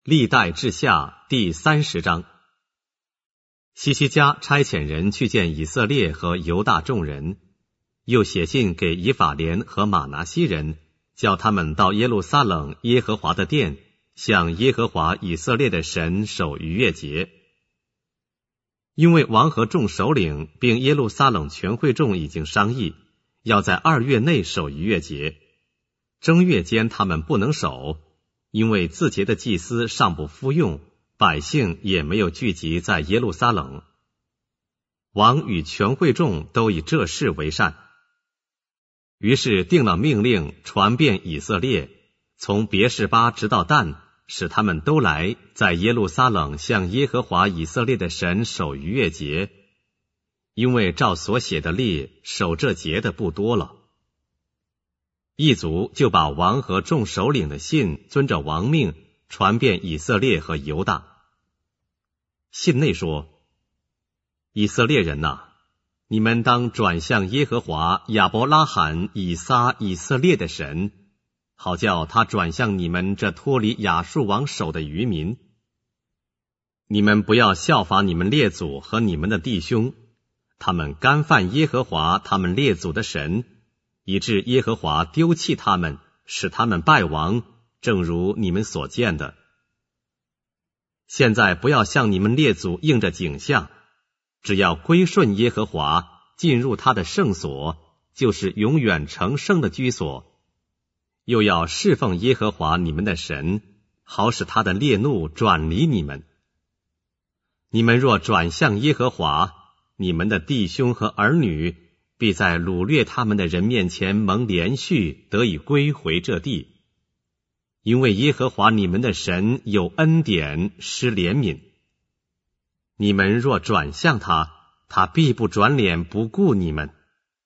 历代志下第30章。希西家差遣人去见以色列和犹大众人，又写信给以法莲和玛拿西人，叫他们到耶路撒冷耶和华的殿，向耶和华以色列的神守逾越节。因为王和众首领并耶路撒冷全会众已经商议，要在2月内守逾越节，正月间他们不能守，因为自节的祭司尚不敷用，百姓也没有聚集在耶路撒冷。王与全会众都以这事为善，于是定了命令，传遍以色列，从别是巴直到但，使他们都来，在耶路撒冷向耶和华以色列的神守逾越节，因为照所写的例，守这节的不多了。一族就把王和众首领的信遵着王命传遍以色列和犹大。信内说：以色列人哪，你们当转向耶和华亚伯拉罕、以撒、以色列的神，好叫他转向你们这脱离亚述王手的余民。你们不要效法你们列祖和你们的弟兄，他们干犯耶和华他们列祖的神，以致耶和华丢弃他们，使他们败亡，正如你们所见的。现在不要向你们列祖应着景象，只要归顺耶和华，进入他的圣所，就是永远成圣的居所，又要侍奉耶和华你们的神，好使他的烈怒转离你们。你们若转向耶和华，你们的弟兄和儿女必在掳掠他们的人面前蒙连续，得以归回这地。因为耶和华你们的神有恩典，施怜悯。你们若转向他，他必不转脸不顾你们。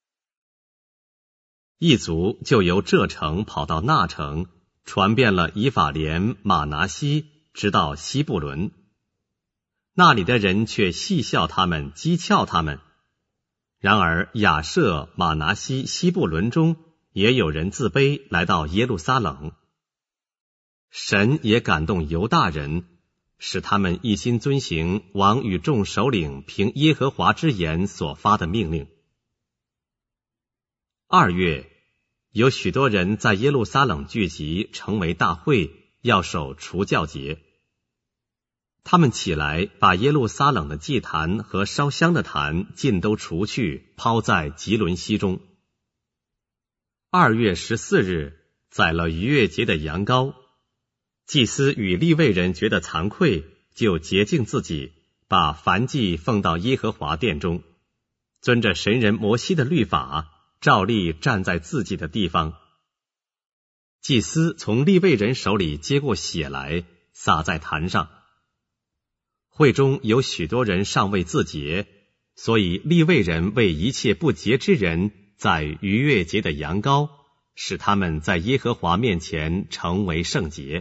一族就由这城跑到那城，传遍了以法莲、玛拿西，直到西布伦。那里的人却戏笑他们，讥诮他们。然而亚舍、玛拿西、西布伦中也有人自卑，来到耶路撒冷。神也感动犹大人，使他们一心遵行王与众首领凭耶和华之言所发的命令。2月，有许多人在耶路撒冷聚集，成为大会，要守除酵节。他们起来，把耶路撒冷的祭坛和烧香的坛尽都除去，抛在吉伦溪中。2月14日，宰了逾越节的羊羔。祭司与利未人觉得惭愧，就洁净自己，把燔祭奉到耶和华殿中，遵着神人摩西的律法，照例站在自己的地方。祭司从利未人手里接过血来，洒在坛上。会中有许多人尚未自洁，所以利未人为一切不洁之人宰逾越节的羊羔，使他们在耶和华面前成为圣洁。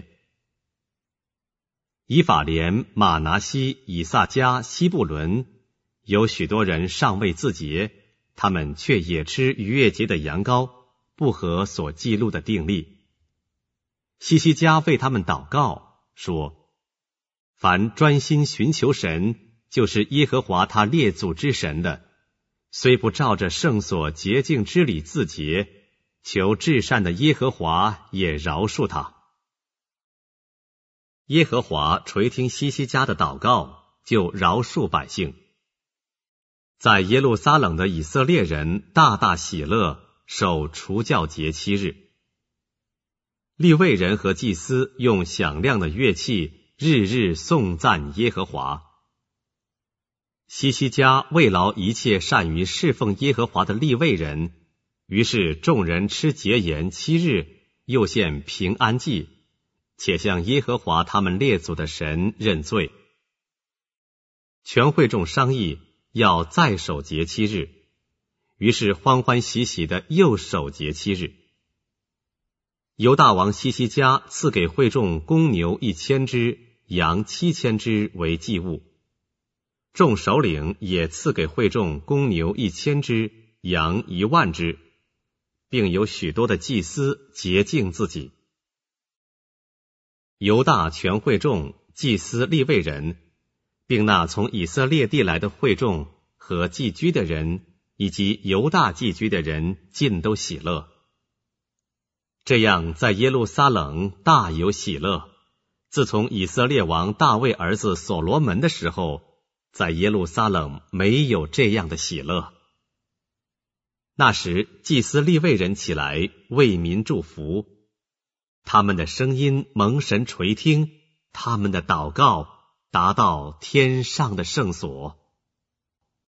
以法莲、玛拿西、以撒迦、西布伦有许多人尚未自洁，他们却也吃逾越节的羊羔，不合所记录的定例。希西家为他们祷告，说：凡专心寻求神，就是耶和华他列祖之神的，虽不照着圣所洁净之礼自洁，求至善的耶和华也饶恕他。耶和华垂听希西家的祷告，就饶恕百姓。在耶路撒冷的以色列人大大喜乐，守除酵节7日。利未人和祭司用响亮的乐器，日日颂赞耶和华。希西家慰劳一切善于侍奉耶和华的利未人，于是众人吃节筵7日，又献平安祭，且向耶和华他们列祖的神认罪。全会众商议要再守节7日，于是欢欢喜喜的又守节7日。犹大王希西家赐给会众公牛1000只，羊7000只为祭物。众首领也赐给会众公牛1000只，羊10000只，并有许多的祭司洁净自己。 犹大全会众、祭司利未人，并那从以色列地来的会众和寄居的人，以及犹大寄居的人，尽都喜乐。这样在耶路撒冷大有喜乐。自从以色列王大卫儿子所罗门的时候，在耶路撒冷没有这样的喜乐。那时祭司利未人起来为民祝福，他们的声音蒙神垂听，他们的祷告达到天上的圣所。